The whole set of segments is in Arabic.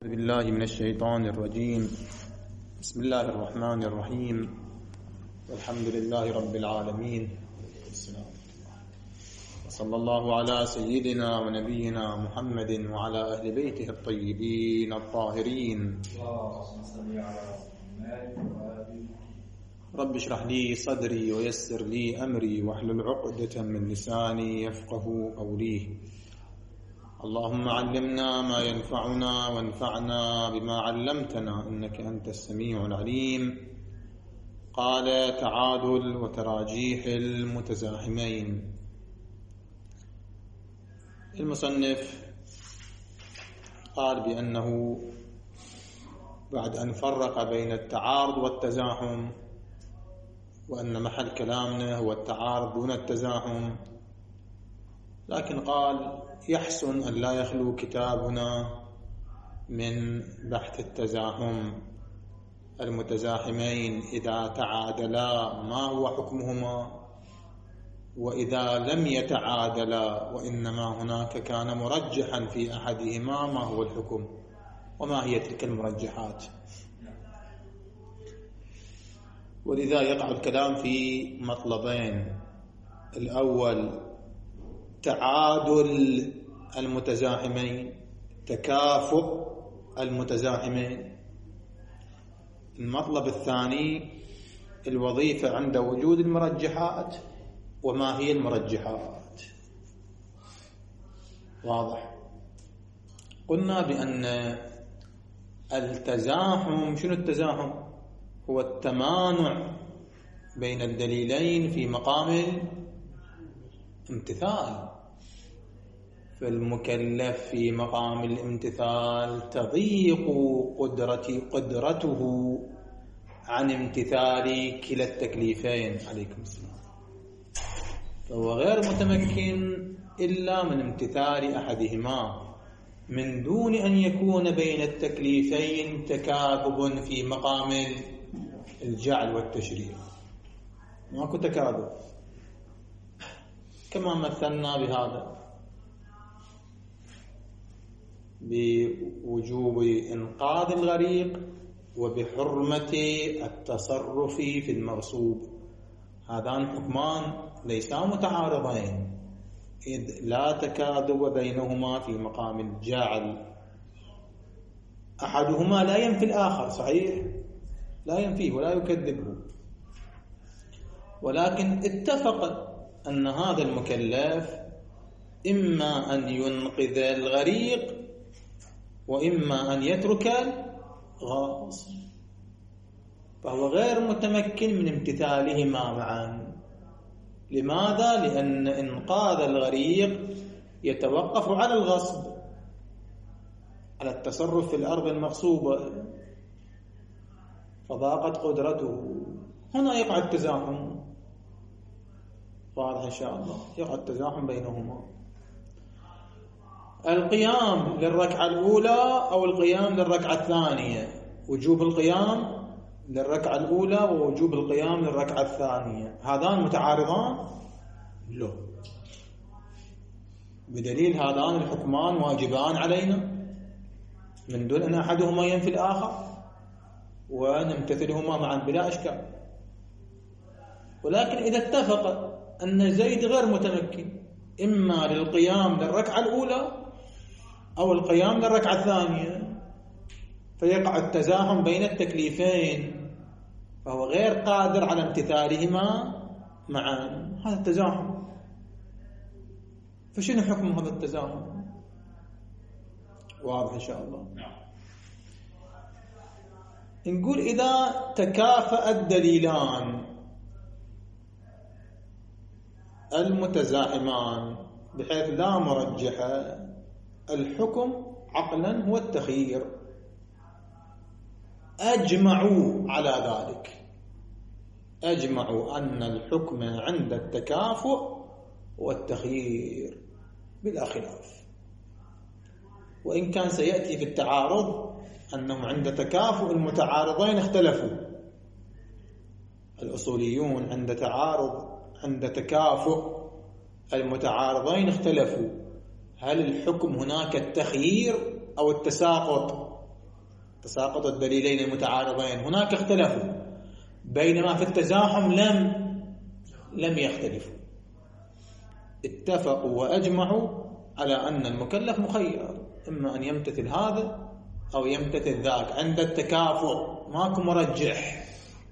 أعوذ بالله من الشيطان الرجيم. بسم الله الرحمن الرحيم، والحمد لله رب العالمين، وصلى الله على سيدنا ونبينا محمد وعلى أهل بيته الطيبين الطاهرين. رب اشرح لي صدري ويسر لي أمري واحلل عقدة من لساني يفقه قولي. اللهم علمنا ما ينفعنا وانفعنا بما علمتنا إنك أنت السميع العليم. قال: تعادل وتراجيح المتزاحمين. المصنف قال بأنه بعد أن فرق بين التعارض والتزاحم، وأن محل كلامنا هو التعارض دون التزاحم، لكن قال يحسن أن لا يخلو كتابنا من بحث التزاحم. المتزاحمين إذا تعادلا ما هو حكمهما، وإذا لم يتعادلا وإنما هناك كان مرجحا في أحدهما ما هو الحكم، وما هي تلك المرجحات. ولذا يقع الكلام في مطلبين: الأول تعادل المتزاحمين، تكافؤ المتزاحمين. المطلب الثاني الوظيفة عند وجود المرجحات، وما هي المرجحات. واضح؟ قلنا بأن التزاحم، شنو التزاحم؟ هو التمانع بين الدليلين في مقام الامتثال. فالمكلف في مقام الامتثال تضيق قدرته عن امتثال كلا التكليفين. عليكم السلام. فهو غير متمكن إلا من امتثال أحدهما، من دون أن يكون بين التكليفين تكاذب في مقام الجعل والتشريع. ماكو تكاذب، كما مثلنا بهذا بوجوب إنقاذ الغريق وبحرمة التصرف في المغصوب. هذان حكمان ليسا متعارضين، إذ لا تكاذب بينهما في مقام الجعل. أحدهما لا ينفي الآخر، صحيح، لا ينفيه ولا يكذبه، ولكن اتفق أن هذا المكلف إما أن ينقذ الغريق وإما أن يترك الغاصب، فهو غير متمكن من امتثالهما معا. لماذا؟ لأن إنقاذ الغريق يتوقف على الغصب، على التصرف في الأرض المغصوبة، فضاقت قدرته. هنا يقع التزاحم. واضح إن شاء الله؟ يقع التزاحم بينهما. القيام للركعة الأولى أو القيام للركعة الثانية، وجوب القيام للركعة الأولى ووجوب القيام للركعة الثانية، هذان متعارضان؟ لا، بدليل هذان الحكمان واجبان علينا من دون أن أحدهما ينفي الآخر، ونمتثلهما معا بلا إشكال. ولكن إذا اتفق أن زيد غير متمكن إما للقيام للركعة الأولى أو القيام للركعة الثانية، فيقع التزاحم بين التكليفين، فهو غير قادر على امتثالهما معا. هذا التزاحم. فشنو حكم هذا التزاحم؟ واضح إن شاء الله؟ نقول إذا تكافأ الدليلان المتزاحمان بحيث لا مرجح، الحكم عقلا هو التخيير. أجمعوا على ذلك، أجمعوا أن الحكم عند التكافؤ والتخيير بلا خلاف. وإن كان سيأتي في التعارض أنهم عند تكافؤ المتعارضين اختلفوا. الأصوليون عند تكافؤ المتعارضين اختلفوا، هل الحكم هناك التخيير أو التساقط؟ تساقط الدليلين المتعارضين هناك اختلفوا، بينما في التزاحم لم يختلفوا، اتفقوا وأجمعوا على أن المكلف مخير، إما أن يمتثل هذا أو يمتثل ذاك عند التكافؤ، ماكو مرجح.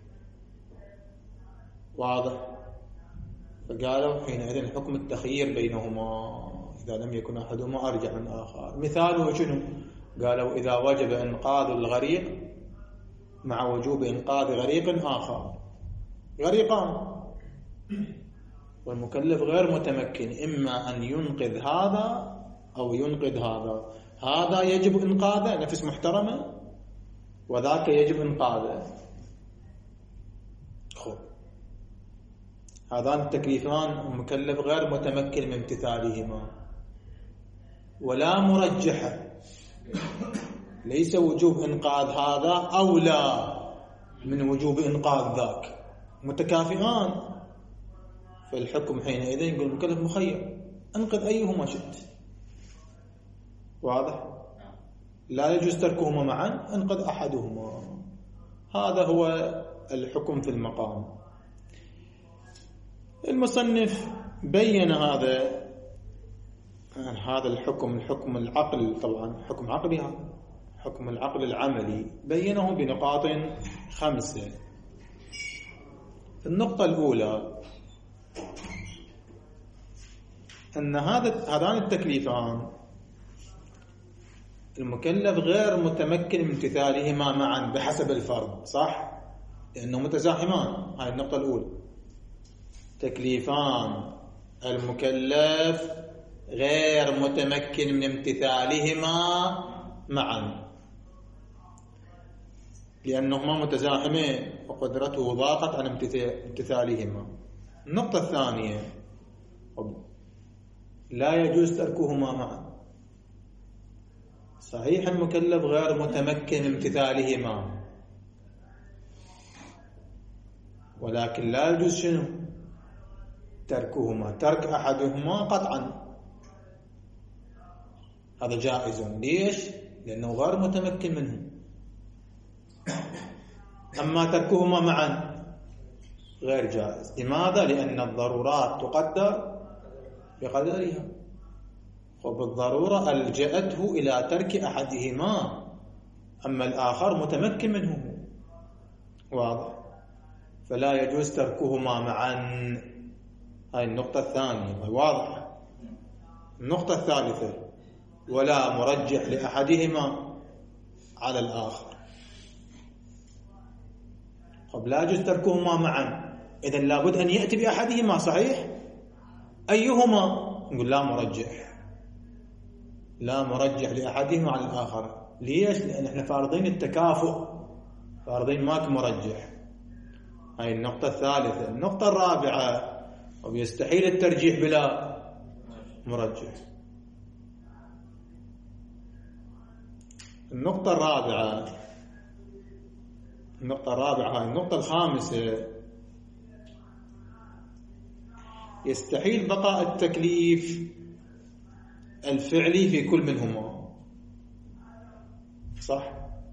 واضح؟ فقالوا حينئذ حكم التخيير بينهما إذا لم يكن أحدهما أرجح من آخر. مثاله شنو؟ قالوا إذا وجب إنقاذ الغريق مع وجوب إنقاذ غريق آخر، غريقان والمكلف غير متمكن، إما أن ينقذ هذا أو ينقذ هذا، هذا يجب إنقاذه نفس محترمة وذاك يجب إنقاذه. خب هذان التكليفان المكلف غير متمكن من امتثالهما، ولا مرجحة، ليس وجوب إنقاذ هذا أولى من وجوب إنقاذ ذاك، متكافئان. فالحكم حينئذ يقول المكلف مخير، انقذ أيهما شئت. واضح؟ لا يجوز تركهما معا، انقذ أحدهما. هذا هو الحكم في المقام. المصنف بين هذا الحكم العقل، طبعا حكم عقلي، هذا حكم العقل العملي، بينه بنقاط 5. النقطة الأولى أن هذان التكليفان المكلف غير متمكن من امتثالهما معا بحسب الفرد، صح؟ لأنه متزاحمان. هاي النقطة الأولى، تكليفان المكلف غير متمكن من امتثالهما معا لأنهما متزاحمين وقدرته ضاقت عن امتثالهما. النقطة الثانية، لا يجوز تركهما معا. صحيح المكلف غير متمكن من امتثالهما، ولكن لا يجوز شنو؟ تركهما، ترك أحدهما قطعا، هذا جائز. ليش؟ لأنه غير متمكن منه. أما تركهما معا غير جائز. لماذا؟ لأن الضرورات تقدر بقدرها، وبالضرورة ألجأته إلى ترك أحدهما، أما الآخر متمكن منه. واضح؟ فلا يجوز تركهما معا. هاي النقطة الثانية، واضح. النقطة الثالثة، ولا مرجح لأحدهما على الآخر. لا يجوز تركهما معا، إذن لابد أن يأتي بأحدهما، صحيح؟ أيهما؟ نقول لا مرجح، لا مرجح لأحدهما على الآخر. ليش؟ لأن احنا فارضين التكافؤ، فارضين ماك مرجح. هاي النقطة الثالثة. النقطة الرابعة، ويستحيل الترجيح بلا مرجح. النقطة الرابعة، هاي النقطة الخامسة، يستحيل بقاء التكليف الفعلي في كل منهما، صح؟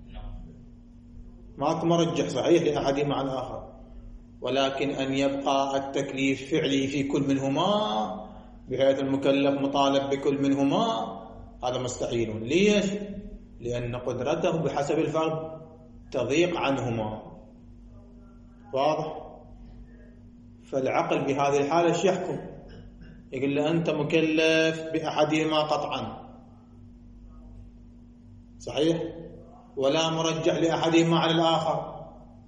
ماكو مرجح صحيح لأحدهما على الآخر، ولكن أن يبقى التكليف فعلي في كل منهما بحيث المكلف مطالب بكل منهما، هذا مستحيل. ليش؟ لأن قدرته بحسب الفرد تضيق عنهما. واضح؟ فالعقل بهذه الحالة ايش يحكم؟ يقول له أنت مكلف بأحدهما قطعا، صحيح؟ ولا مرجح لأحدهما على الآخر،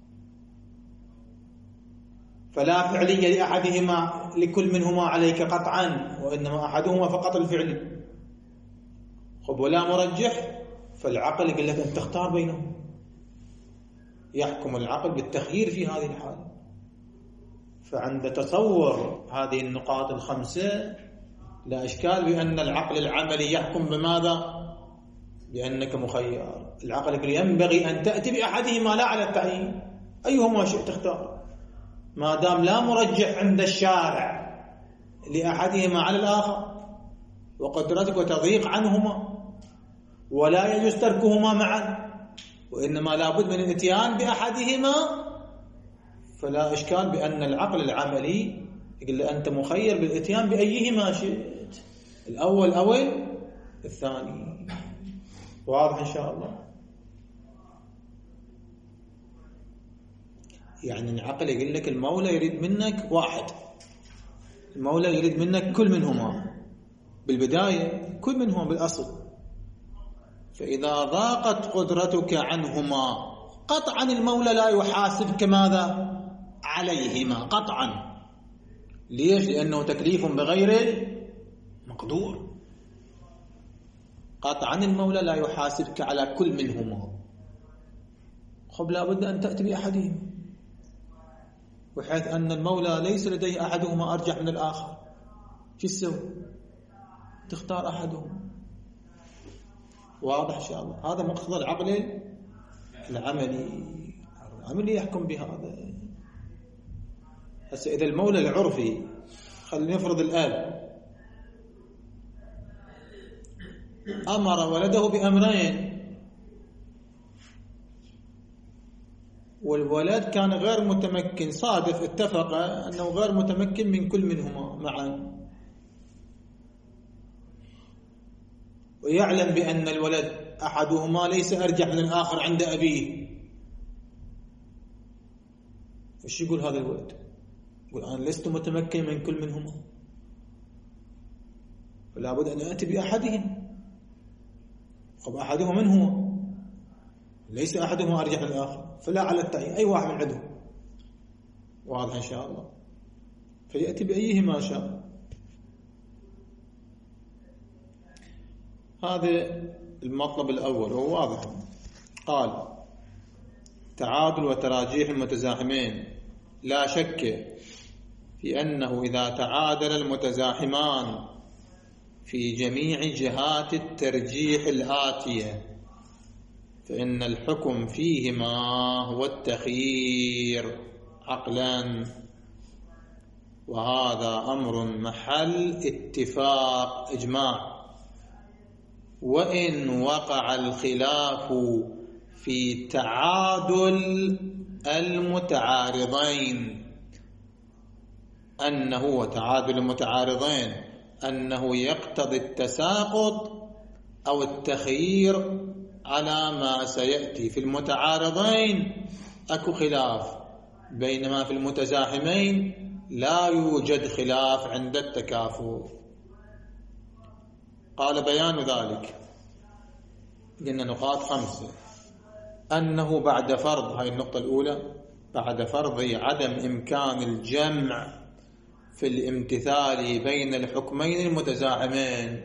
فلا فعلية لأحدهما لكل منهما عليك قطعا، وإنما أحدهما فقط الفعلي. خب ولا مرجح، فالعقل يقول لك أن تختار بينهم، يحكم العقل بالتخيير في هذه الحالة. فعند تصور هذه النقاط الخمسة لا إشكال بأن العقل العملي يحكم بماذا؟ بأنك مخير. العقل يقول ينبغي أن تأتي بأحدهما لا على التعيين، أيهما شئت تختار، ما دام لا مرجح عند الشارع لأحدهما على الآخر وقدرتك وتضيق عنهما، ولا يجوز تركهما معا، وإنما لابد من الاتيان بأحدهما، فلا إشكال بأن العقل العملي يقول له أنت مخير بالاتيان بأيهما شئت، الأول أو الثاني. واضح إن شاء الله؟ يعني العقل يقول لك المولى يريد منك واحد، المولى يريد منك كل منهما بالبداية، كل منهما بالأصل. فإذا ضاقت قدرتك عنهما قطعا المولى لا يحاسبك ماذا؟ عليهما قطعا. ليش؟ لأنه تكليف بغير المقدور. قطعا المولى لا يحاسبك على كل منهما، خب لابد أن تأتي بأحدهما، وحيث أن المولى ليس لديه أحدهما أرجح من الآخر، شو تسوي؟ تختار أحدهما. واضح إن شاء الله؟ هذا مقتضى العقل العملي يحكم بهذا. هسه إذا المولى العرفي، خلينا نفرض الآب أمر ولده بأمرين، والولد كان غير متمكن، صادف اتفق أنه غير متمكن من كل منهما معا، ويعلم بأن الولد أحدهما ليس أرجح من الآخر عند أبيه، وش يقول هذا الولد؟ يقول أنا لست متمكن من كل منهما، فلا بد أن أتي بأحدهم. طب أحدهما من هو؟ ليس أحدهما أرجح من الآخر، فلا على التعيين أي واحد من عندهم. واضح إن شاء الله؟ فيأتي بأيهما شاء. هذا المطلب الأول وهو واضح. قال تعادل وتراجيح المتزاحمين، لا شك في أنه إذا تعادل المتزاحمان في جميع جهات الترجيح الآتية فإن الحكم فيهما هو التخيير عقلا، وهذا أمر محل اتفاق إجماع. وإن وقع الخلاف في تعادل المتعارضين أنه يقتضي التساقط أو التخيير على ما سيأتي. في المتعارضين أكو خلاف، بينما في المتزاحمين لا يوجد خلاف عند التكافؤ. قال بيان ذلك، قلنا نقاط 5، أنه بعد فرض، هاي النقطة الأولى، بعد فرض عدم إمكان الجمع في الامتثال بين الحكمين المتزاحمين.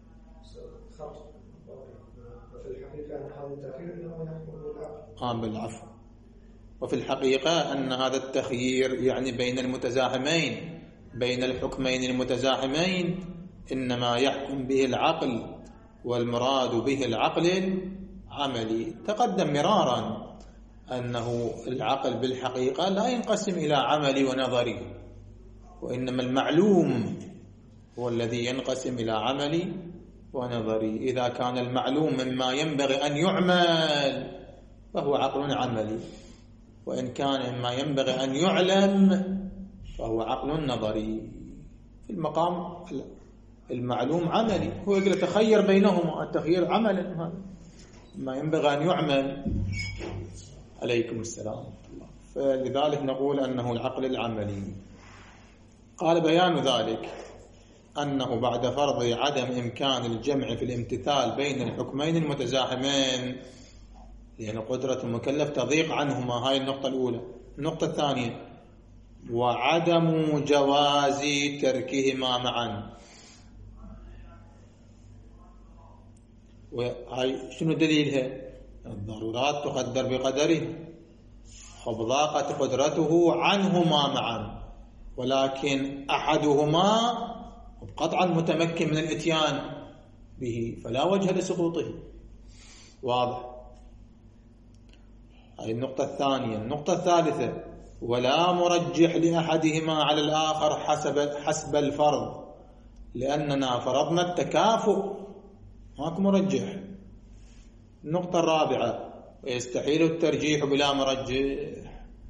بالعفو. وفي الحقيقة أن هذا التخيير يعني بين المتزاحمين، بين الحكمين المتزاحمين إنما يحكم به العقل، والمراد به العقل العملي. تقدم مرارا أنه العقل بالحقيقة لا ينقسم إلى عملي ونظري، وإنما المعلوم هو الذي ينقسم إلى عملي ونظري. إذا كان المعلوم مما ينبغي أن يعمل فهو عقل عملي، وإن كان مما ينبغي أن يعلم فهو عقل نظري. في المقام المعلوم عملي، هو يقول تخير بينهما، التخيير عملا، ما ينبغي أن يعمل. عليكم السلام. فلذلك نقول أنه العقل العملي. قال بيان ذلك أنه بعد فرض عدم إمكان الجمع في الامتثال بين الحكمين المتزاحمين، لأن قدرة المكلف تضيق عنهما، هاي النقطة الأولى. النقطة الثانية، وعدم جواز تركهما معا. وهاي شنو دليلها؟ الضرورات تقدر بقدره، فضاقت قدرته عنهما معا، ولكن أحدهما قطعا متمكن من الاتيان به، فلا وجه لسقوطه. واضح؟ هذه النقطة الثانية. النقطة الثالثة، ولا مرجح لأحدهما على الآخر حسب الفرض، لأننا فرضنا التكافؤ، ماكو مرجح. النقطة الرابعة، ويستحيل الترجيح بلا مرجح،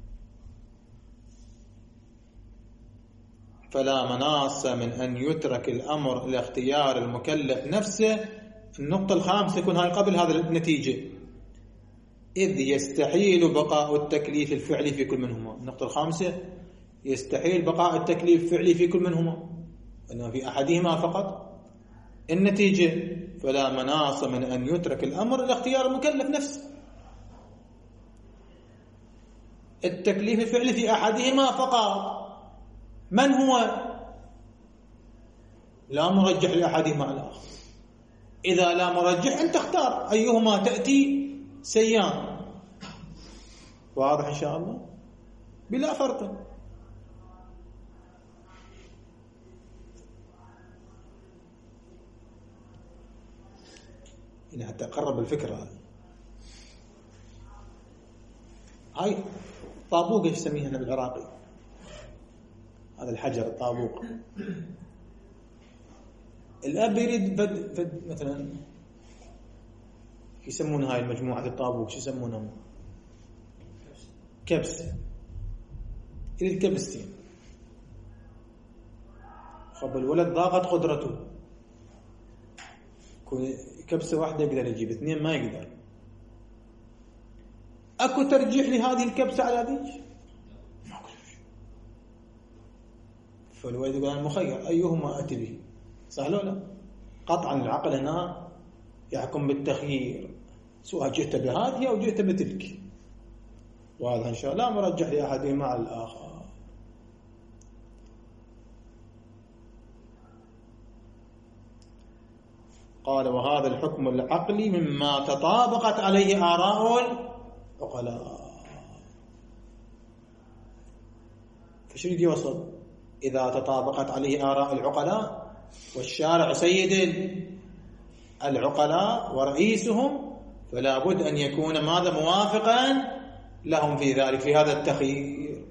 فلا مناص من أن يترك الأمر إلى اختيار المكلف نفسه. النقطة الخامسة يكون هاي قبل هذا النتيجة، إذ يستحيل بقاء التكليف الفعلي في كل منهما. النقطة الخامسة يستحيل بقاء التكليف الفعلي في كل منهما، وإنما في أحدهما فقط. النتيجة فلا مناص من أن يترك الأمر إلى اختيار المكلف نفسه. التكليف الفعلي في أحدهما فقط، من هو؟ لا مرجح لأحدهما على الآخر. إذا لا مرجح أنت اختار أيهما تأتي سيان. واضح إن شاء الله بلا فرق. يعني حتى أقرب الفكرة. هاي طابوق ايش يسميها بالعراقي؟ هذا الحجر الطابوق. الأب يريد فد مثلا يسمون هاي المجموعة الطابوق شو يسمونهم؟ كبس. يريد كبستين. خب الولد ضاقت قدرته، كبسة واحدة يقدر يجيب، اثنين ما يقدر. أكو ترجيح لهذه الكبسة على ذيك؟ فالولد يقول أنا مخير أيهما أتي به، صح لو لا؟ قطعا العقل هنا يحكم بالتخيير، سواء جئت بهذه أو جئت بتلك. وهذا إن شاء الله مرجح لأحدهما على الآخر. قال وهذا الحكم العقلي مما تطابقت عليه آراء العقلاء. فشو يجي وصل؟ إذا تطابقت عليه آراء العقلاء، والشارع سيد العقلاء ورئيسهم، فلا بد أن يكون ماذا؟ موافقا لهم في ذلك، في هذا التخيير.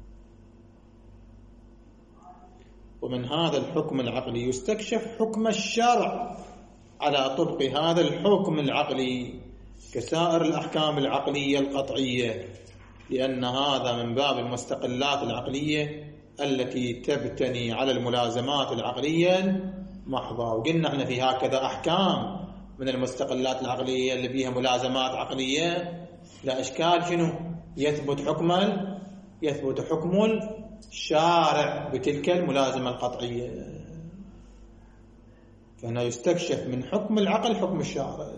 ومن هذا الحكم العقلي يستكشف حكم الشرع على طبق هذا الحكم العقلي كسائر الأحكام العقلية القطعية، لأن هذا من باب المستقلات العقلية التي تبتني على الملازمات العقلية المحضة. وقلنا احنا في هكذا أحكام من المستقلات العقلية اللي فيها ملازمات عقلية لا إشكال شنو؟ يثبت حكم الشارع بتلك الملازمة القطعية. فهنا يستكشف من حكم العقل حكم الشارع،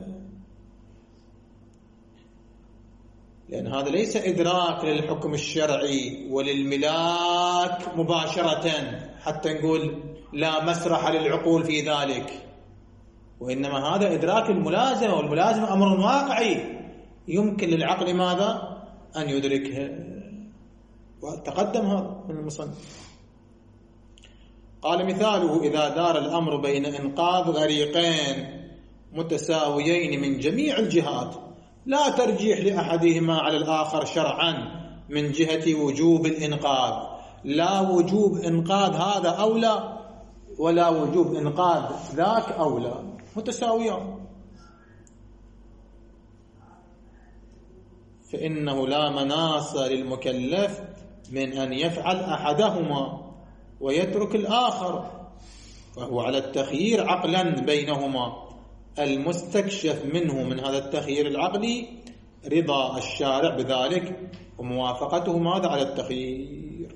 لأن هذا ليس إدراك للحكم الشرعي وللملاك مباشرة حتى نقول لا مسرح للعقول في ذلك، وإنما هذا إدراك الملازمة، والملازمة أمر واقعي يمكن للعقل ماذا؟ أن يدركه. وتقدم هذا من المصنف. قال مثاله إذا دار الأمر بين إنقاذ غريقين متساويين من جميع الجهات، لا ترجيح لأحدهما على الآخر شرعا من جهة وجوب الإنقاذ، لا وجوب إنقاذ هذا أولى ولا وجوب إنقاذ ذاك أولى، متساويان. فإنه لا مناص للمكلف من أن يفعل أحدهما ويترك الآخر، فهو على التخيير عقلا بينهما. المستكشف منه من هذا التخيير العقلي رضا الشارع بذلك وموافقته ماذا؟ على التخيير.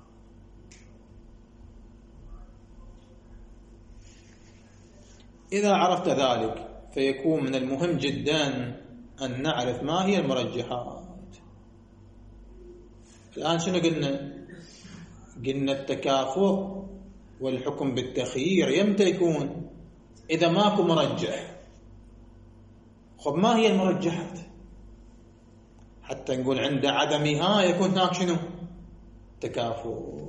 إذا عرفت ذلك فيكون من المهم جدا أن نعرف ما هي المرجحات. الآن شنو قلنا؟ قلنا التكافؤ والحكم بالتخيير يمتى يكون؟ إذا ماكو مرجح. خب ما هي المرجحات؟ حتى نقول عند عدمها يكون هناك شنو؟ تكافؤ.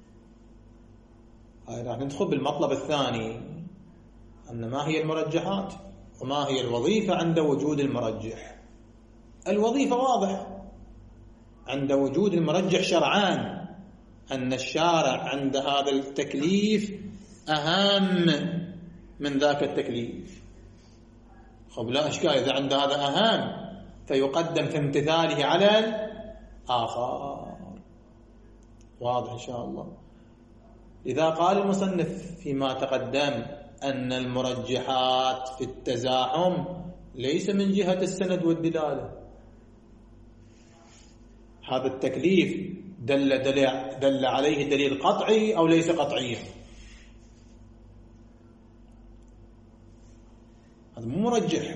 هاي راح ندخل بالمطلب الثاني، أن ما هي المرجحات وما هي الوظيفة عند وجود المرجح. الوظيفة واضح عند وجود المرجح شرعان، أن الشارع عند هذا التكليف أهم من ذاك التكليف. خب لا إشكال، إذا عند هذا أهم فيقدم في امتثاله على الآخر. واضح إن شاء الله. إذا قال المصنف فيما تقدم أن المرجحات في التزاحم ليس من جهة السند والدلالة، هذا التكليف دل عليه دليل قطعي أو ليس قطعيا؟ هذا مو مرجح.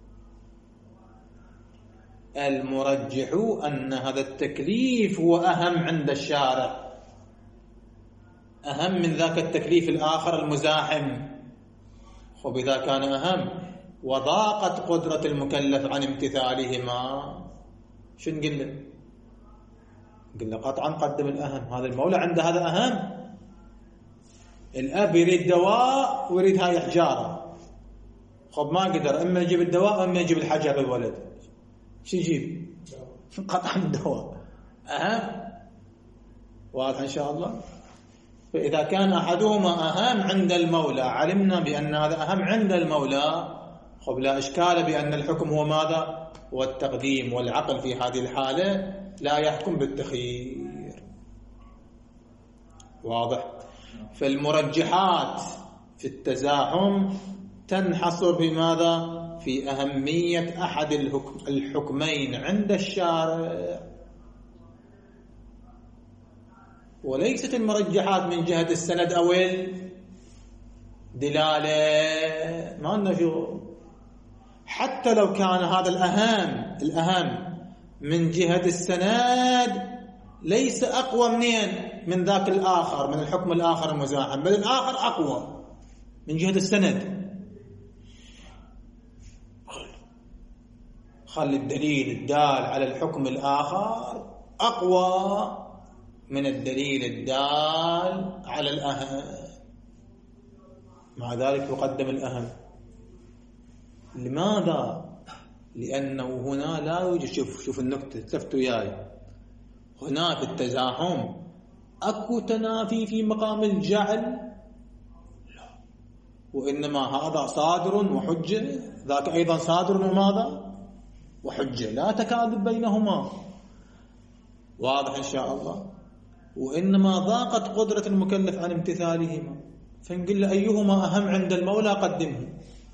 المرجح أن هذا التكليف هو أهم عند الشارع، أهم من ذاك التكليف الآخر المزاحم. وبذا كان أهم وضاقت قدرة المكلف عن امتثالهما، شو نقول له؟ نقول له قطعا قدم الأهم، هذا المولى عنده هذا أهم. الأب يريد دواء ويريد هاي حجارة، خب ما قدر، إما يجيب الدواء إما يجيب الحجر للولد، شو يجيب؟ قطعا الدواء أهم. واضح إن شاء الله. فإذا كان أحدهما أهم عند المولى، علمنا بأن هذا أهم عند المولى، خب لا إشكال بأن الحكم هو ماذا؟ هو التقديم، والعقل في هذه الحالة لا يحكم بالتخيير. واضح. فالمرجحات في التزاحم تنحصر بماذا؟ في أهمية أحد الحكمين عند الشارع، وليست المرجحات من جهة السند أو الدلالة. ما لنا شغل. حتى لو كان هذا الأهم من جهة السند ليس أقوى من ذاك الآخر، من الحكم الآخر المزاحم، بل الآخر أقوى من جهة السند. خلي الدليل الدال على الحكم الآخر أقوى من الدليل الدال على الأهم، مع ذلك يقدم الأهم. لماذا؟ لأنه هنا لا يوجد، شوف النكتة تلفتوا وياي، هنا في التزاحم أكو تنافي في مقام الجعل؟ لا، وإنما هذا صادر وحجة، ذاك أيضا صادر وماذا؟ وحجة، لا تكاذب بينهما. واضح إن شاء الله. وإنما ضاقت قدرة المكلف عن امتثالهما، فنقول له أيهما أهم عند المولى قدمه.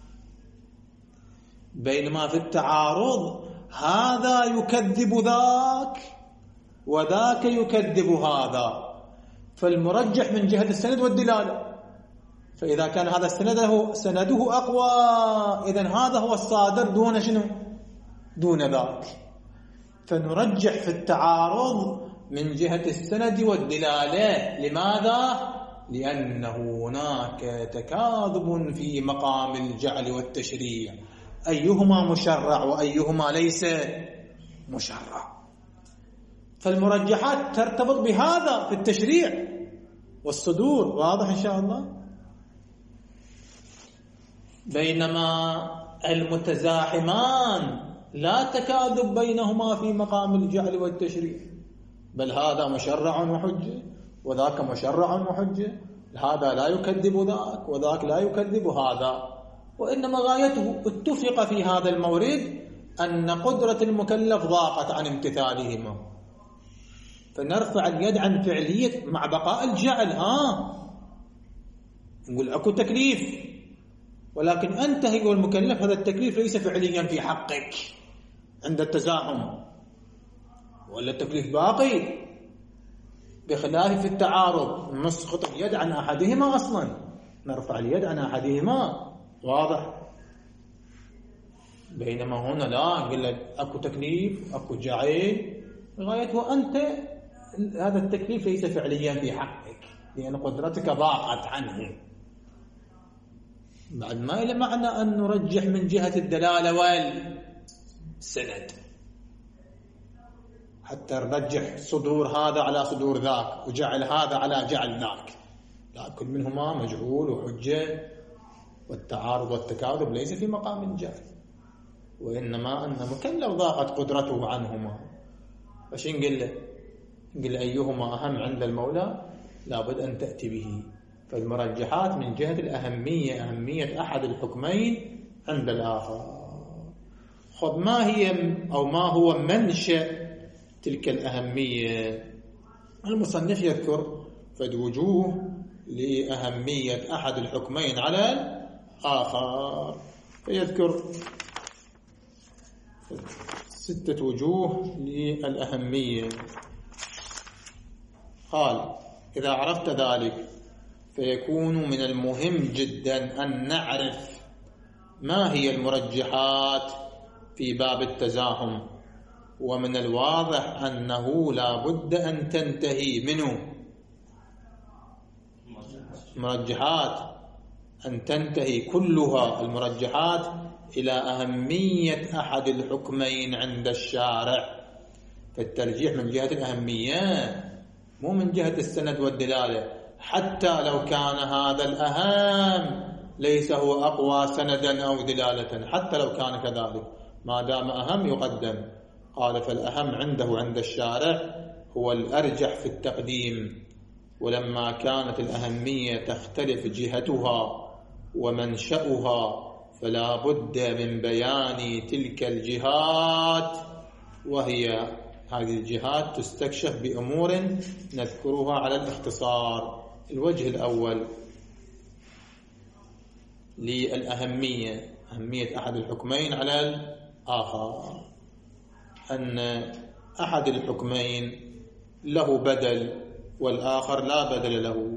بينما في التعارض هذا يكذب ذاك وذاك يكذب هذا، فالمرجح من جهة السند والدلالة. فإذا كان هذا سنده أقوى، إذن هذا هو الصادر دون شنو؟ دون ذاك. فنرجح في التعارض من جهة السند والدلالة. لماذا؟ لأنه هناك تكاذب في مقام الجعل والتشريع، أيهما مشرع وأيهما ليس مشرع. فالمرجحات ترتبط بهذا في التشريع والصدور. واضح إن شاء الله. بينما المتزاحمان لا تكاذب بينهما في مقام الجعل والتشريع، بل هذا مشرع وحجة وذاك مشرع وحجة، هذا لا يكذب ذاك وذاك لا يكذب هذا. وإنما غايته اتفق في هذا المورد أن قدرة المكلف ضاقت عن امتثالهما، فنرفع اليد عن فعلية مع بقاء الجعل. نقول أكو تكليف، ولكن أنت هو المكلف، هذا التكليف ليس فعليا في حقك عند التزاحم، ولا التكليف باقي، بخلاف في التعارض نسقط اليد عن أحدهما أصلا، نرفع اليد عن أحدهما. واضح. بينما هنا لا، نقول لك أكو تكليف أكو جعل، غايته أنت هذا التكليف ليس فعليا في حقك لأن قدرتك ضاقت عنه. بعد ما إلى معنى أن نرجح من جهة الدلالة والسند، حتى نرجح صدور هذا على صدور ذاك وجعل هذا على جعل ذاك، لا، كل منهما مجهول وحجة، والتعارض والتكاذب ليس في مقام الجعل، وإنما أن مكلف ضاقت قدرته عنهما. فش نقول له؟ نقول أيهما أهم عند المولى لابد أن تأتي به. فالمرجحات من جهة الأهمية، أهمية أحد الحكمين عند الآخر. خب ما هي أو ما هو منشأ تلك الأهمية؟ المصنف يذكر فد وجوه لأهمية أحد الحكمين على الآخر، فيذكر 6 وجوه للأهمية. قال: إذا عرفت ذلك فيكون من المهم جدا أن نعرف ما هي المرجحات في باب التزاحم، ومن الواضح أنه لا بد أن تنتهي منه مرجحات، أن تنتهي كلها المرجحات إلى أهمية أحد الحكمين عند الشارع. فالترجيح من جهة الأهمية، مو من جهة السند والدلالة، حتى لو كان هذا الأهم ليس هو أقوى سندا أو دلالة، حتى لو كان كذلك ما دام أهم يقدم. قال: فالأهم عنده عند الشارع هو الأرجح في التقديم، ولما كانت الأهمية تختلف جهتها ومنشأها فلا بد من بيان تلك الجهات، وهي هذه الجهات تستكشف بأمور نذكرها على الاختصار. الوجه الأول للأهمية، أهمية أحد الحكمين على الآخر، أن أحد الحكمين له بدل والآخر لا بدل له.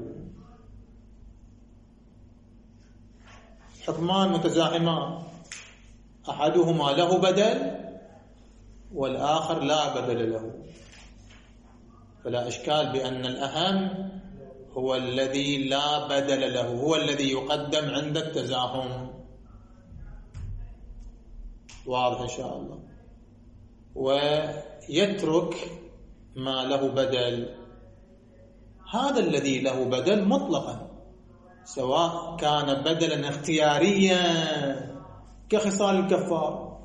حكمان متزاحمان، أحدهما له بدل والآخر لا بدل له، فلا إشكال بأن الأهم هو الذي لا بدل له، هو الذي يقدم عند التزاحم. واضح إن شاء الله. ويترك ما له بدل، هذا الذي له بدل مطلقا، سواء كان بدلا اختياريا كخصال الكفارة،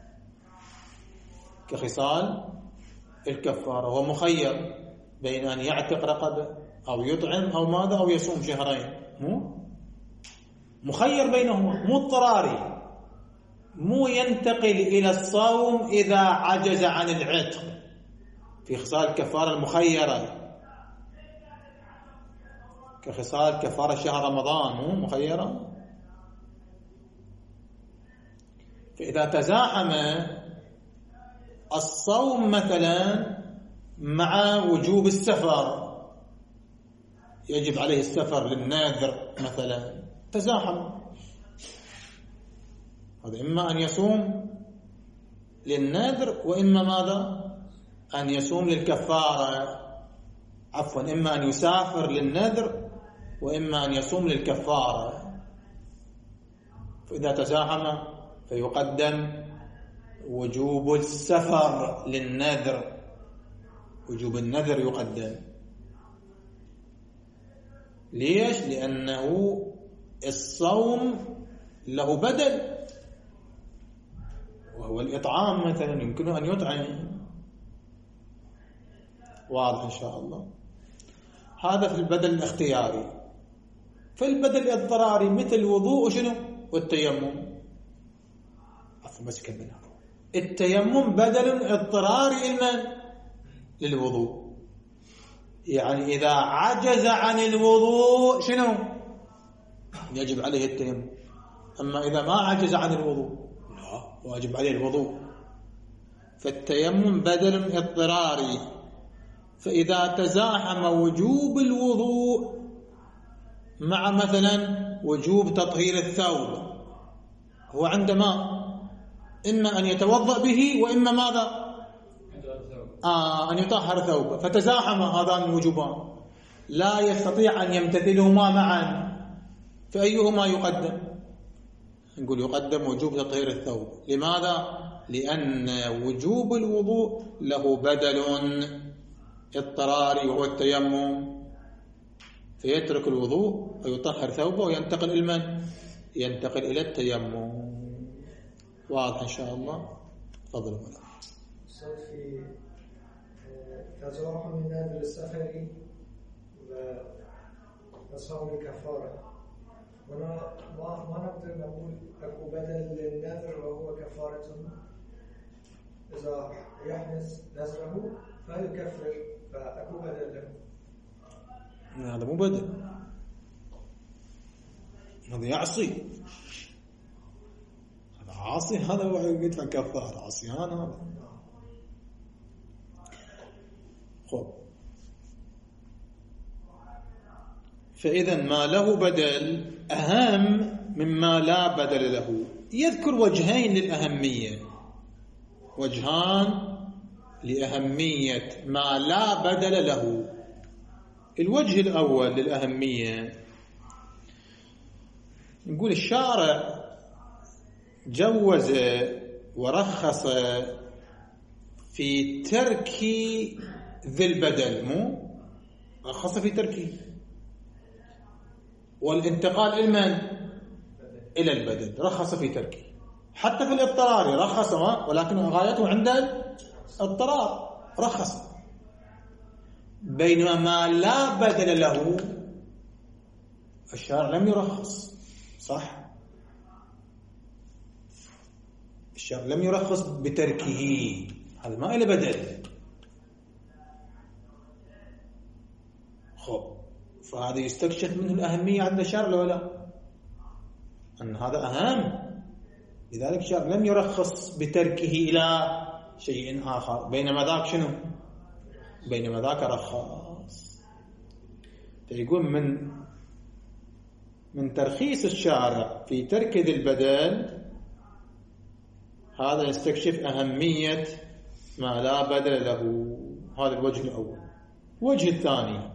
كخصال الكفارة، هو مخير بين أن يعتق رقبة أو يطعم أو ماذا أو يصوم شهرين، مخير بينهما، مو اضطراري، مو ينتقل إلى الصوم إذا عجز عن العتق في خصال الكفارة المخيرة، كخصال كفارة شهر رمضان مو مخيرة. فإذا تزاحم الصوم مثلا مع وجوب السفر، يجب عليه السفر للناذر مثلا، تزاحم، هذا إما أن يصوم للناذر وإما ماذا؟ أن يصوم للكفارة، عفوا، إما أن يسافر للنذر وإما أن يصوم للكفارة. فإذا تزاحم فيقدم وجوب السفر للنذر، وجوب النذر يقدم. ليش؟ لأنه الصوم له بدل، وهو الإطعام مثلا، يمكنه أن يطعم. واضح إن شاء الله. هذا في البدل الاختياري. في البدل الاضطراري مثل الوضوء وشنو؟ والتيمم. بس كملها. التيمم بدل اضطراري للوضوء، يعني إذا عجز عن الوضوء شنو؟ يجب عليه التيمم. أما إذا ما عجز عن الوضوء لا، واجب عليه الوضوء. فالتيمم بدل اضطراري. فإذا تزاحم وجوب الوضوء مع مثلا وجوب تطهير الثوب، هو عندما إما أن يتوضأ به وإما ماذا؟ أن يطهر ثوبه، فتزاحم هذان الوجوبان لا يستطيع أن يمتثلهما معا، فأيهما يقدم؟ نقول يقدم وجوب تطهير الثوب. لماذا؟ لأن وجوب الوضوء له بدل اضطراري وهو التيمم، فيترك الوضوء ويطهر ثوبه وينتقل إلى من؟ ينتقل إلى التيمم. واضح إن شاء الله. تفضلوا. في تزاحم النذر السفري وتصوم الكفارة، هنا ما نقدر نقول أكو بدل للنذر وهو كفارة إذا يحنس نذره فيكفر فأكو بدل له. هذا مو بدل، هذا يعصي، هذا عاصي، هذا هو يدفع كفارة، عصيان هذا. خب، فإذا ما له بدل أهم مما لا بدل له. يذكر وجهين للأهمية، وجهان لأهمية ما لا بدل له. الوجه الأول للأهمية، نقول الشارع جوز ورخص في ترك ذي البدل، مو رخص في تركه، والانتقال إلى البدل رخص في تركه. حتى في الاضطرار رخص، ولكن غايته عند الاضطرار رخص. بينما ما لا بدل له الشارع لم يرخص. صح؟ الشارع لم يرخص بتركه، هذا ما إلى بدل. خب، فهذا يستكشف منه الأهمية عند الشارع ولا لا؟ أن هذا أهم، لذلك الشارع لم يرخص بتركه إلى شيء آخر، بينما ذاك شنو؟ بينما ذاك رخص. فيقول من ترخيص الشارع في ترك ذي البدل، هذا يستكشف أهمية ما لا بدل له. هذا الوجه الأول. الوجه الثاني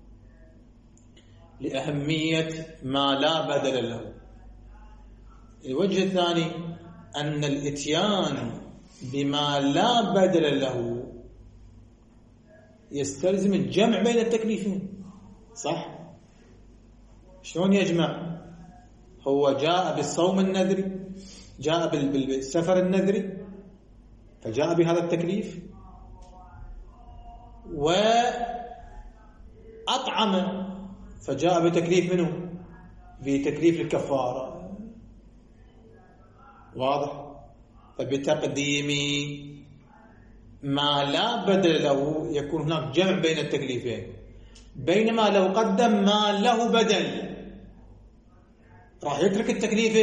لأهمية ما لا بدل له، الوجه الثاني أن الإتيان بما لا بدل له يستلزم الجمع بين التكليفين. صح؟ شلون يجمع؟ هو جاء بالصوم النذري، جاء بالسفر النذري، فجاء بهذا التكليف، وأطعم فجاء بتكليف منه، بتكليف الكفارة. واضح؟ فبتقديم ما لا بدل له يكون هناك جمع بين التكليفين. بينما لو قدم ما له بدل راح يترك التكليف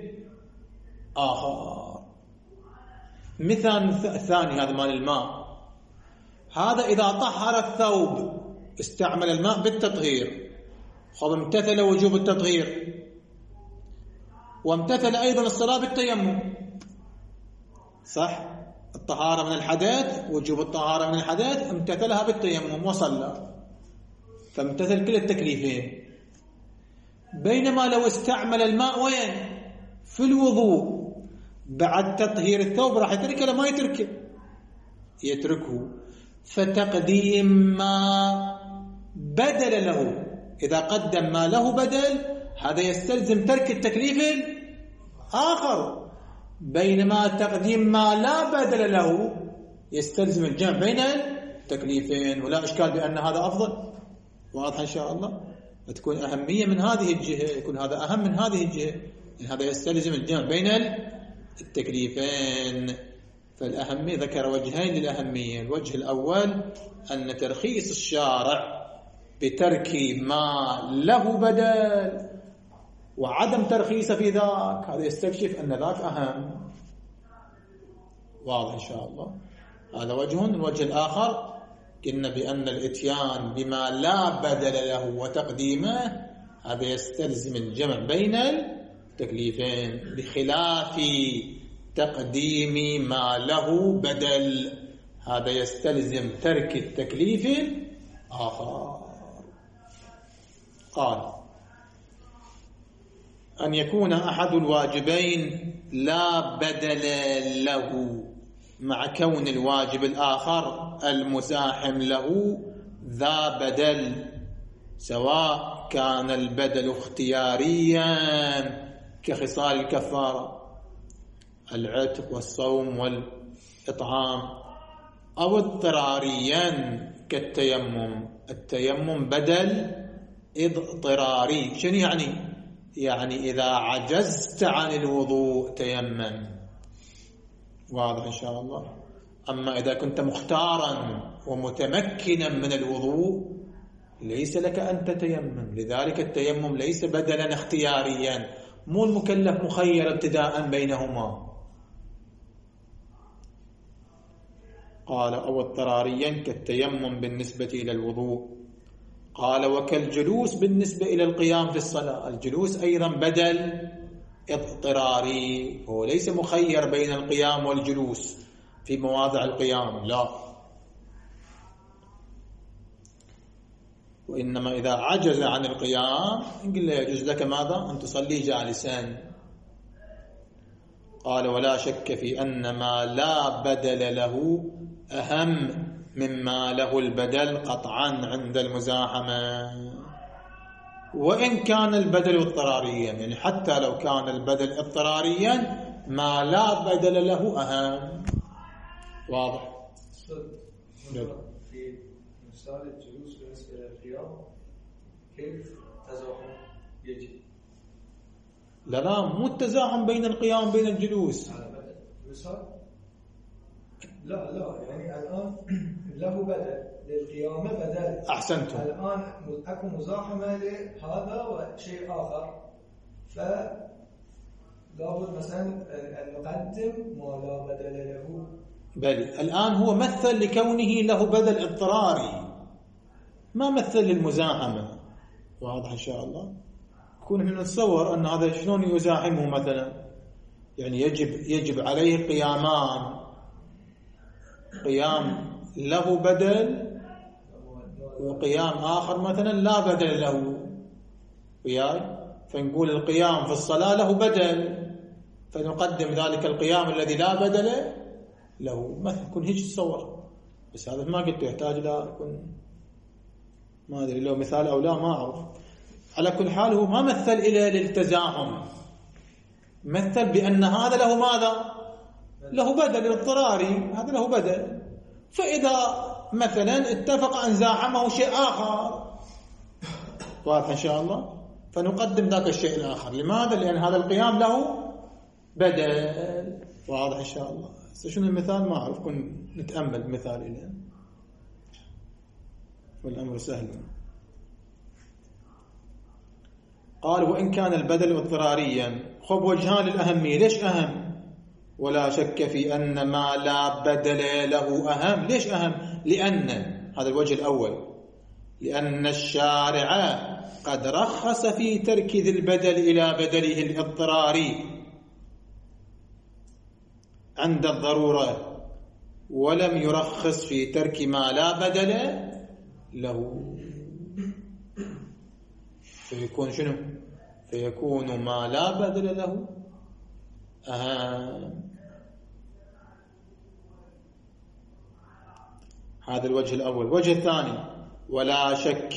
الآخر. مثال ثاني، هذا مال الماء. هذا إذا طهر الثوب استعمل الماء بالتطهير، خب امتثل وجوب التطهير، وامتثل أيضا الصلاة بالتيمم. صح؟ الطهارة من الحدث، وجوب الطهارة من الحدث امتثلها بالتيمم وصلى، فامتثل كل التكليفين. بينما لو استعمل الماء وين؟ في الوضوء بعد تطهير الثوب راح يتركه ولا ما يتركه؟ يتركه. فتقديم ما بدل له، إذا قدم ما له بدل هذا يستلزم ترك التكليف الآخر، بينما تقديم ما لا بدل له يستلزم الجمع بين التكليفين. ولا إشكال بأن هذا أفضل. واضح إن شاء الله؟ فتكون أهمية من هذه الجهة، يكون هذا أهم من هذه الجهة، إن هذا يستلزم الجمع بين التكليفين. فالأهمية ذكر وجهين للأهمية. الوجه الأول أن ترخيص الشارع بترك ما له بدل وعدم ترخيص في ذاك، هذا يستكشف أن ذاك أهم. واضح إن شاء الله؟ هذا وجه. الوجه الآخر قلنا بأن الإتيان بما لا بدل له وتقديمه هذا يستلزم الجمع بين التكليفين، بخلاف تقديم ما له بدل، هذا يستلزم ترك التكليف الآخر. قال: أن يكون أحد الواجبين لا بدل له مع كون الواجب الآخر المزاحم له ذا بدل، سواء كان البدل اختياريا كخصال الكفارة العتق والصوم والإطعام، أو اضطراريا كالتيمم. التيمم بدل اضطراري. شنو يعني؟ يعني إذا عجزت عن الوضوء تيمم. واضح إن شاء الله؟ أما إذا كنت مختارا ومتمكنا من الوضوء ليس لك أن تتيمم. لذلك التيمم ليس بدلا اختياريا، مو المكلف مخير ابتداء بينهما. قال أو اضطراريا كالتيمم بالنسبة إلى الوضوء. قال وكالجلوس بالنسبة إلى القيام في الصلاة. الجلوس أيضا بدل اضطراري، هو ليس مخير بين القيام والجلوس في مواضع القيام، لا، وإنما إذا عجز عن القيام قل له يجوز لك ماذا؟ أن تصلي جالسا. قال ولا شك في أن ما لا بدل له أهم مما له البدل قطعا عند المزاحمة، وإن كان البدل اضطراريا، يعني حتى لو كان البدل اضطراريا ما لا بدل له أهم. واضح؟ في مثال الجلوس بالنسبة للقيام كيف تزاحم يجي؟ لا مو التزاحم بين القيام بين الجلوس. مثال لا يعني الآن له بدل للقيام بدل. أحسنتم. الآن أكو مزاحمة لهذا وشيء آخر، فلابد مثلا أن نقدم ما لا بدل له. بلي الآن هو مثل لكونه له بدل اضطراري، ما مثل للمزاحمة. واضح إن شاء الله؟ يكون هنا نتصور أن هذا شلون يزاحمه مثلا، يعني يجب عليه قيامان، قيام له بدل وقيام آخر مثلا لا بدل له وياي، فنقول القيام في الصلاة له بدل فنقدم ذلك القيام الذي لا بدل له مثلا. يكون هيك تصور، بس هذا ما قلت يحتاج لا يكون، ما أدري لو مثال أو لا ما أعرف. على كل حال هو ما مثل إلى للتزاحم، مثل بأن هذا له ماذا؟ له بدل اضطراري، هذا له بدل. فإذا مثلا اتفق أن زاحمه شيء آخر، واضح إن شاء الله، فنقدم ذاك الشيء الآخر. لماذا؟ لأن هذا القيام له بدل. واضح إن شاء الله. شنو المثال ما أعرف، كن نتأمل مثال إليه والأمر سهل. قال وإن كان البدل اضطراريا. خب وجهان للأهمية. ليش أهم؟ ولا شك في أن ما لا بدل له أهم. ليش أهم؟ لأن هذا الوجه الأول، لأن الشارع قد رخص في ترك ذي البدل إلى بدله الاضطراري عند الضرورة، ولم يرخص في ترك ما لا بدل له. فيكون شنو؟ فيكون ما لا بدل له أهم. هذا الوجه الأول. الوجه الثاني ولا شك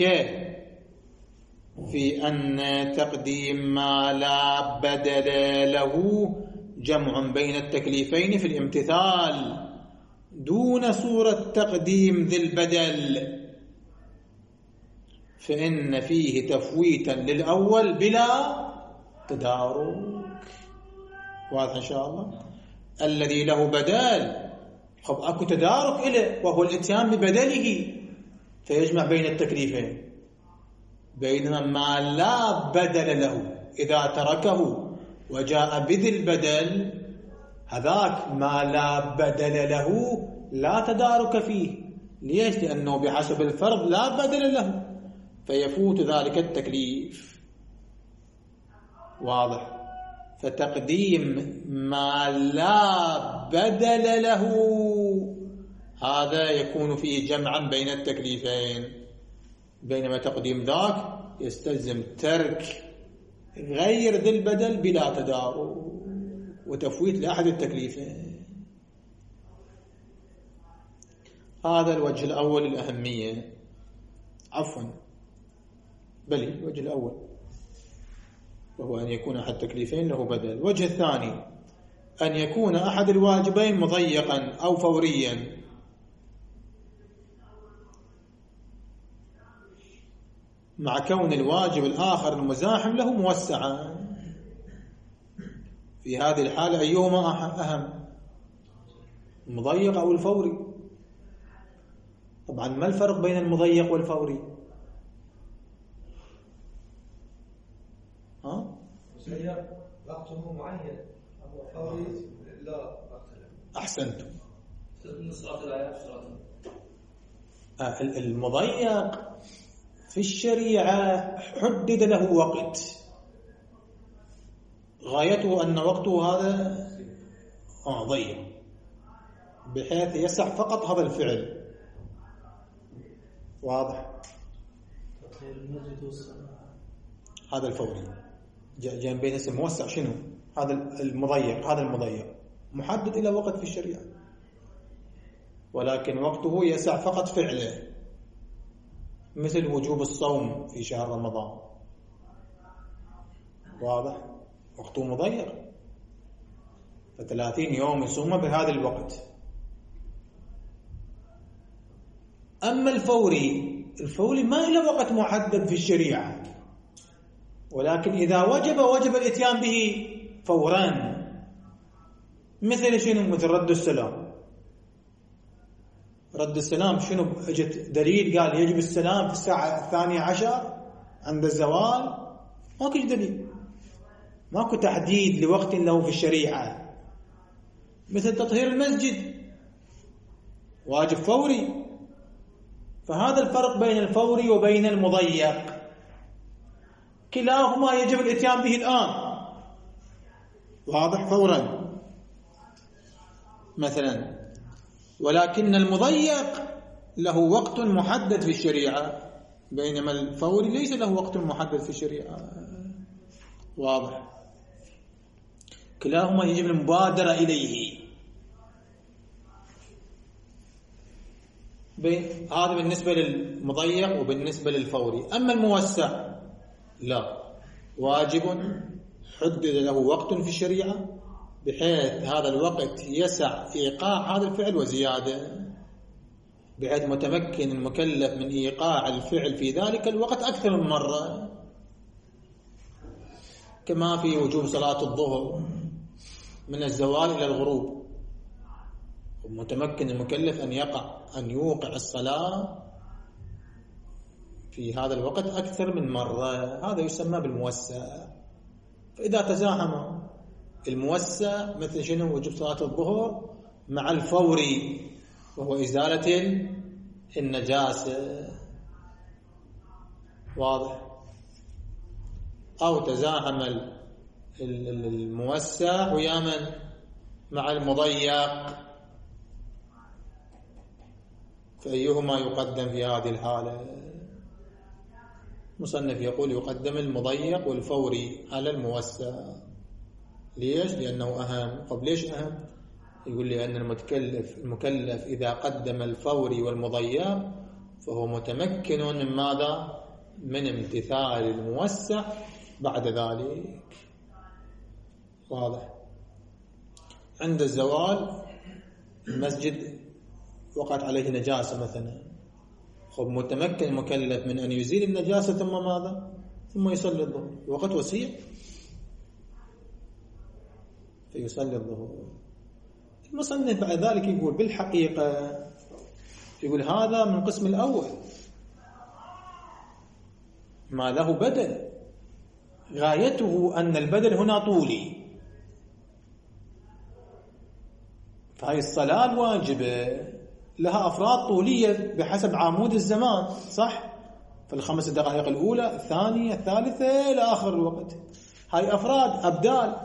في أن تقديم ما لا بدل له جمع بين التكليفين في الامتثال دون صورة تقديم ذي البدل، فإن فيه تفويتا للأول بلا تدارك. واضح إن شاء الله؟ الذي له بدل خب أكو تدارك إله وهو الاتيان ببدله فيجمع بين التكليفين. بينما ما لا بدل له إذا تركه وجاء بذي البدل هذاك ما لا بدل له لا تدارك فيه. ليش؟ لأنه بحسب الفرض لا بدل له فيفوت ذلك التكليف. واضح؟ فتقديم ما لا بدل له هذا يكون فيه جمعا بين التكليفين، بينما تقديم ذاك يستلزم ترك غير ذي البدل بلا تدارك وتفويت لأحد التكليفين. هذا الوجه الأول الأهمية، عفوا بلي الوجه الأول وهو أن يكون أحد التكليفين له بدل. الوجه الثاني أن يكون أحد الواجبين مضيقا أو فوريا، مع كون الواجب الآخر المزاحم له موسعا. في هذه الحالة أيهما أهم؟ المضيق أو الفوري. طبعا ما الفرق بين المضيق والفوري؟ مضيق وقته معين، أما فوري لا وقت له. أحسنتم. الآية المضيق في الشريعة حدد له وقت، غايته أن وقته هذا ضيق بحيث يسع فقط هذا الفعل. واضح؟ هذا الفوري جاء بين اسم موسع. شنو هذا المضيق؟ هذا المضيق محدد إلى وقت في الشريعة، ولكن وقته يسع فقط فعله، مثل وجوب الصوم في شهر رمضان. واضح؟ وقته مضيق، ف30 يوم يصوم بهذا الوقت. أما الفوري ما له وقت محدد في الشريعة، ولكن إذا وجب الإتيان به فورا. مثل شنو؟ مثل رد السلام. رد السلام شنو؟ اجت دليل قال يجب السلام في الساعة 12 عند الزوال؟ ماكو دليل، ماكو تحديد لوقت له في الشريعة. مثل تطهير المسجد واجب فوري. فهذا الفرق بين الفوري وبين المضيق، كلاهما يجب الاتيان به الآن. واضح؟ فورا مثلا. ولكن المضيق له وقت محدد في الشريعة، بينما الفوري ليس له وقت محدد في الشريعة. واضح؟ كلاهما يجب المبادرة إليه. هذا بالنسبة للمضيق وبالنسبة للفوري. أما الموسع لا، واجب حدد له وقت في الشريعة بحيث هذا الوقت يسع إيقاع هذا الفعل وزيادة، بحيث متمكن المكلف من إيقاع الفعل في ذلك الوقت أكثر من مرة، كما في وجوب صلاة الظهر من الزوال إلى الغروب، متمكن المكلف أن يوقع الصلاة في هذا الوقت أكثر من مرة. هذا يسمى بالموسع. فإذا تزاحم الموسع مثل شنو؟ وجوب صلاة الظهر مع الفوري وهو إزالة النجاسة. واضح؟ أو تزاحم الموسع ويا من؟ مع المضيق، فأيهما يقدم في هذه الحالة؟ مصنف يقول يقدم المضيق والفوري على الموسع. ليش؟ لأنه أهم. طب ليش أهم؟ يقول لأن المكلف إذا قدم الفوري والمضيق فهو متمكن من ماذا؟ من امتثال الموسع بعد ذلك. واضح؟ عند الزوال المسجد وقعت عليه نجاسة مثلا، متمكن المكلف من أن يزيل النجاسة ثم ماذا؟ ثم يصلي الظهر. وقت وسيع فيصلي الظهر. المصنف بعد ذلك يقول بالحقيقة، يقول هذا من القسم الأول، ما له بدل، غايته أن البدل هنا طولي. فهي الصلاة الواجبة لها أفراد طولية بحسب عمود الزمان، صح؟ فالخمس دقائق الأولى، الثانية، الثالثة إلى آخر الوقت، هاي أفراد أبدال.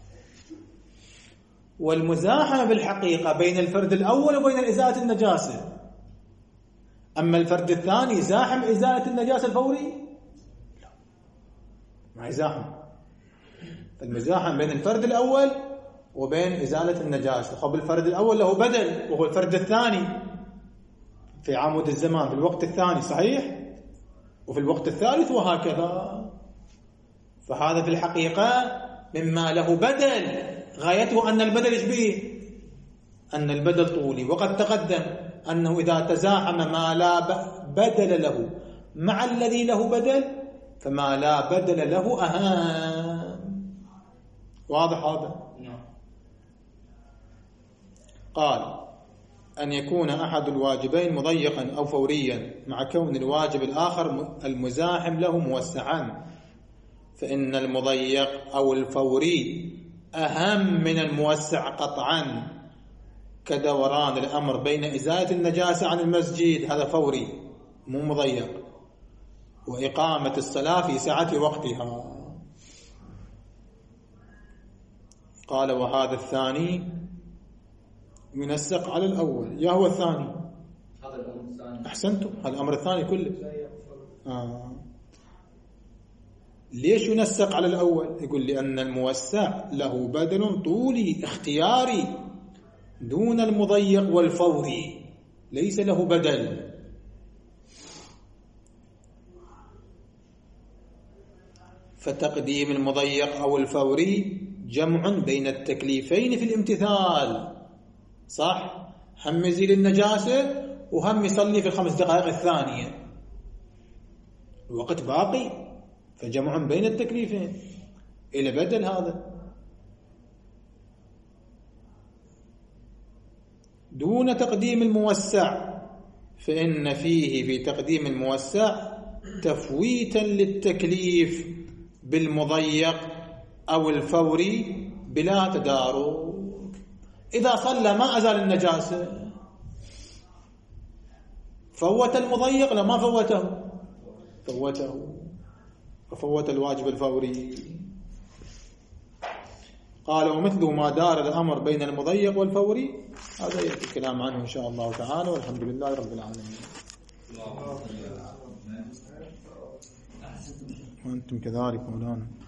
والمزاحمة بالحقيقة بين الفرد الأول وبين إزالة النجاسة. أما الفرد الثاني زاحم إزالة النجاسة الفوري؟ لا، ما يزاحم. المزاحم بين الفرد الأول وبين إزالة النجاسة. خب الفرد الأول له بدل وهو الفرد الثاني في عمود الزمان في الوقت الثاني، صحيح؟ وفي الوقت الثالث وهكذا. فهذا في الحقيقة مما له بدل، غايته أن البدل يشبه أن البدل طولي. وقد تقدم أنه إذا تزاحم ما لا بدل له مع الذي له بدل فما لا بدل له أهم. واضح هذا؟ قال أن يكون أحد الواجبين مضيقا أو فوريا مع كون الواجب الآخر المزاحم له موسعا، فإن المضيق أو الفوري أهم من الموسع قطعا، كدوران الأمر بين إزالة النجاسة عن المسجد، هذا فوري مو مضيق، وإقامة الصلاة في سعة وقتها. قال وهذا الثاني ينسق على الأول. يا هو الثاني؟ هذا الأمر الثاني. أحسنتم، هذا الأمر الثاني كله. ليش ينسق على الأول؟ يقول لأن الموسع له بدل طولي اختياري دون المضيق والفوري، ليس له بدل. فتقديم المضيق أو الفوري جمع بين التكليفين في الامتثال، صح؟ هم يزيل النجاسة وهم يصلي في 5 دقائق الثانية، الوقت باقي، فجمع بين التكليفين إلى بدل هذا. دون تقديم الموسع، فإن فيه في تقديم الموسع تفويتا للتكليف بالمضيق أو الفوري بلا تدارك. إذا صلى ما أزال النجاسة فوت المضيق، لا ما فوته، ففوت الواجب الفوري. قال ومثله ما دار الأمر بين المضيق والفوري، هذا يأتي الكلام عنه إن شاء الله تعالى، والحمد لله رب العالمين. وأنتم كذلك مولانا.